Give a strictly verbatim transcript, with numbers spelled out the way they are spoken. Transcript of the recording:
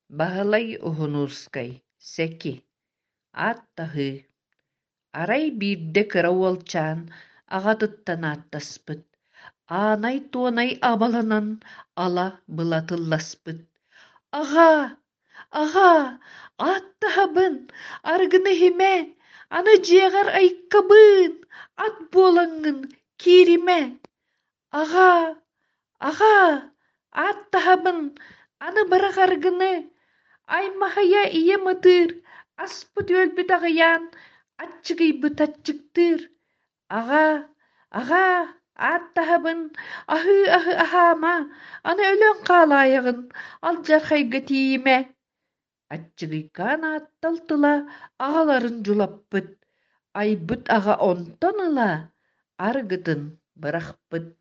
Бағалай ұғынуырскай, сәкі, аттағы. Арай бирде кыра уолчаан аҕатыттан ааттаспыт. Аанай туонай абаланан ала былатылласпыт. Аға, аға, аттаһабын, аргыны химэ, аны дьиэҕэр айккабыын, ат буолаҥҥын, кииримэ. Аға, аға, аттаһабын, аны барах аргыны, аймаһайа ийэ мытыыр, аспыт үөлбүт аҕыйаан, аччыгыйбыт аччыктыыр. Аға, аға, аттаһабын, аһыы аһы аһаама, аны өлөөн хаалаайаҕын, алдьар хайга тиийимэ. Аччыгыйкаан аатталтыла аҕаларын дьулаппыт. Айбыт аҕа онтон ыла аргытын бырахпыт.